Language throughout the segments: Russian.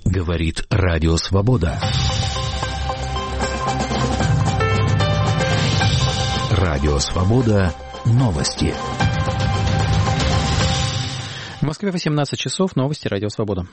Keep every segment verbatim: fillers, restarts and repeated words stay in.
Говорит Радио Свобода. Радио Свобода. Новости. В Москве восемнадцать часов. Новости Радио Свобода.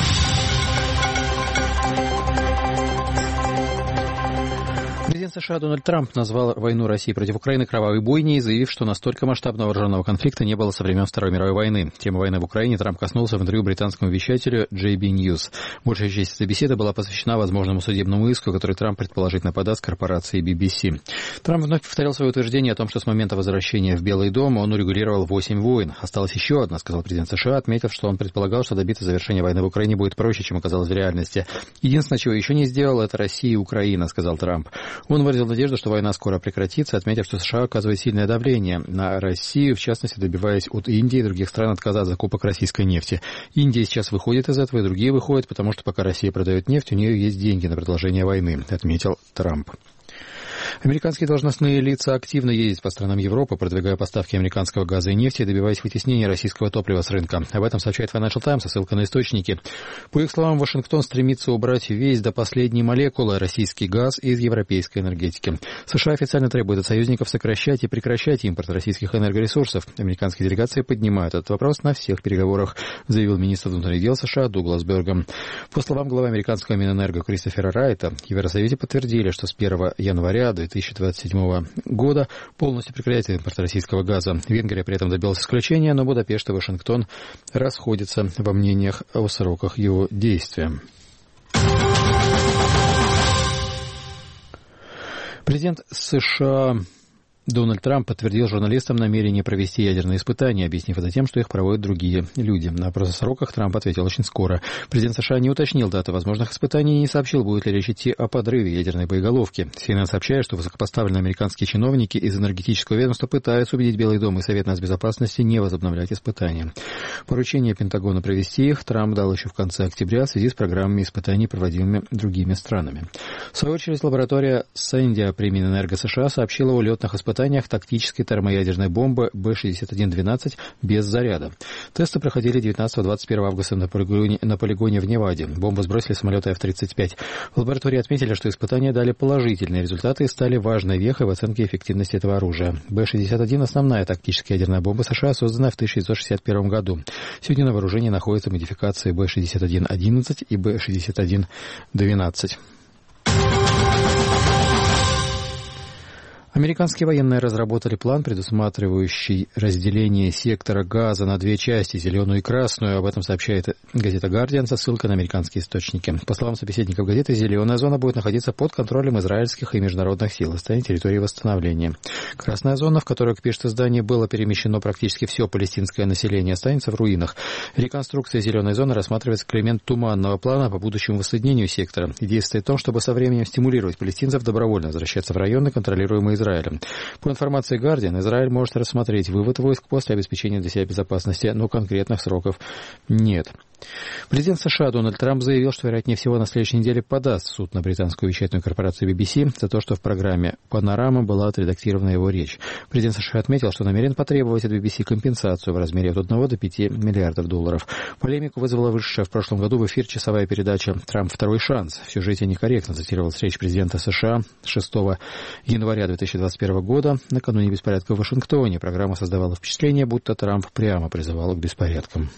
Президент США Дональд Трамп назвал войну России против Украины кровавой бойней, заявив, что настолько масштабного вооруженного конфликта не было со времен Второй мировой войны. Тему войны в Украине Трамп коснулся в интервью британскому вещателю джей би News. Большая часть этой беседы была посвящена возможному судебному иску, который Трамп предположительно подаст корпорации би би си. Трамп вновь повторил свое утверждение о том, что с момента возвращения в Белый дом он урегулировал восемь войн. Осталась еще одна, сказал президент США, отметив, что он предполагал, что добиться завершения войны в Украине будет проще, чем оказалось в реальности. Единственное, чего еще не сделал, это Россия и Украина, сказал Трамп. Он выразил надежду, что война скоро прекратится, отметив, что США оказывает сильное давление на Россию, в частности, добиваясь от Индии и других стран отказа от закупок российской нефти. Индия сейчас выходит из этого, и другие выходят, потому что пока Россия продает нефть, у нее есть деньги на продолжение войны, отметил Трамп. Американские должностные лица активно ездят по странам Европы, продвигая поставки американского газа и нефти и добиваясь вытеснения российского топлива с рынка. Об этом сообщает Financial Times, ссылка на источники. По их словам, Вашингтон стремится убрать весь до последней молекулы российский газ из европейской энергетики. США официально требуют от союзников сокращать и прекращать импорт российских энергоресурсов. Американские делегации поднимают этот вопрос на всех переговорах, заявил министр внутренних дел США Дуглас Бергом. По словам главы американского Минэнерго Кристофера Райта, в Евросоюзе подтвердили, что с первого января две тысячи двадцать седьмого года полностью прекратит импорт российского газа. Венгрия при этом добилась исключения, но Будапешт и Вашингтон расходятся во мнениях о сроках его действия. Президент США Дональд Трамп подтвердил журналистам намерение провести ядерные испытания, объяснив это тем, что их проводят другие люди. На вопрос о сроках Трамп ответил очень скоро. Президент США не уточнил даты возможных испытаний и не сообщил, будет ли речь идти о подрыве ядерной боеголовки. си эн эн сообщает, что высокопоставленные американские чиновники из энергетического ведомства пытаются убедить Белый дом и Совет нацбезопасности не возобновлять испытания. Поручение Пентагона провести их Трамп дал еще в конце октября в связи с программами испытаний, проводимыми другими странами. В свою очередь, лаборатория Сэнdia при Минэнерго США сообщила о летных испытаниях тактической термоядерной бомбы бэ шестьдесят один двенадцать без заряда. Тесты проходили девятнадцатого-двадцать первого августа на полигоне, на полигоне в Неваде. Бомбу сбросили самолеты эф тридцать пять. В лаборатории отметили, что испытания дали положительные результаты и стали важной вехой в оценке эффективности этого оружия. бэ шестьдесят один – основная тактическая ядерная бомба США, созданная в тысяча девятьсот шестьдесят первом году. Сегодня на вооружении находятся модификации бэ шестьдесят один одиннадцать и бэ шестьдесят один двенадцать. Американские военные разработали план, предусматривающий разделение сектора газа на две части, зеленую и красную. Об этом сообщает газета «Гардиан» со ссылкой на американские источники. По словам собеседников газеты, зеленая зона будет находиться под контролем израильских и международных сил и станет территорией восстановления. Красная зона, в которую, как пишет издание, было перемещено практически все палестинское население, останется в руинах. Реконструкция зеленой зоны рассматривается как элемент туманного плана по будущему воссоединению сектора. Идея состоит в том, чтобы со временем стимулировать палестинцев добровольно возвращаться в районы, контролируемые Израилем. По информации Guardian, Израиль может рассмотреть вывод войск после обеспечения для себя безопасности, но конкретных сроков нет. Президент США Дональд Трамп заявил, что, вероятнее всего, на следующей неделе подаст в суд на британскую вещательную корпорацию би би си за то, что в программе «Панорама» была отредактирована его речь. Президент США отметил, что намерен потребовать от би би си компенсацию в размере от одного до пяти миллиардов долларов. Полемику вызвала вышедшая в прошлом году в эфир часовая передача «Трамп. Второй шанс». В сюжете некорректно цитировалась речь президента США шестого января две тысячи двадцать первого года накануне беспорядка в Вашингтоне. Программа создавала впечатление, будто Трамп прямо призывал к беспорядкам.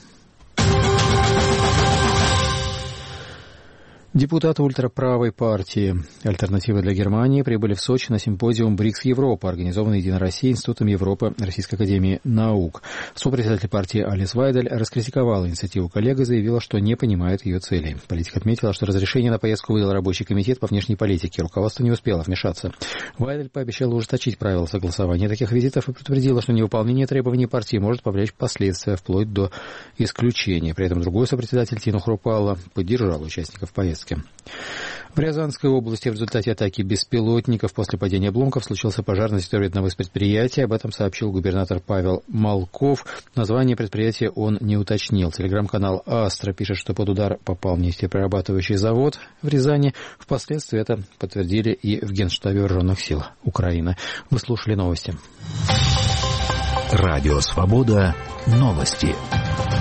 Депутаты ультраправой партии «Альтернатива для Германии» прибыли в Сочи на симпозиум «БРИКС Европа», организованный Единой Россией, Институтом Европы, Российской академии наук. Сопредседатель партии Алис Вайдель раскритиковала инициативу коллег и заявила, что не понимает ее целей. Политик отметила, что разрешение на поездку выдал рабочий комитет по внешней политике. Руководство не успело вмешаться. Вайдель пообещала ужесточить правила согласования таких визитов и предупредила, что невыполнение требований партии может повлечь последствия, вплоть до исключения. При этом другой сопредседатель Тина Хрупалла поддержал участников поездки. В Рязанской области в результате атаки беспилотников после падения обломков случился пожар на территории одного из предприятий. Об этом сообщил губернатор Павел Малков. Название предприятия он не уточнил. Телеграм-канал «Астра» пишет, что под удар попал нефтеперерабатывающий завод в Рязани. Впоследствии это подтвердили и в Генштабе Вооруженных сил Украины. Вы слушали новости. Радио «Свобода». Новости.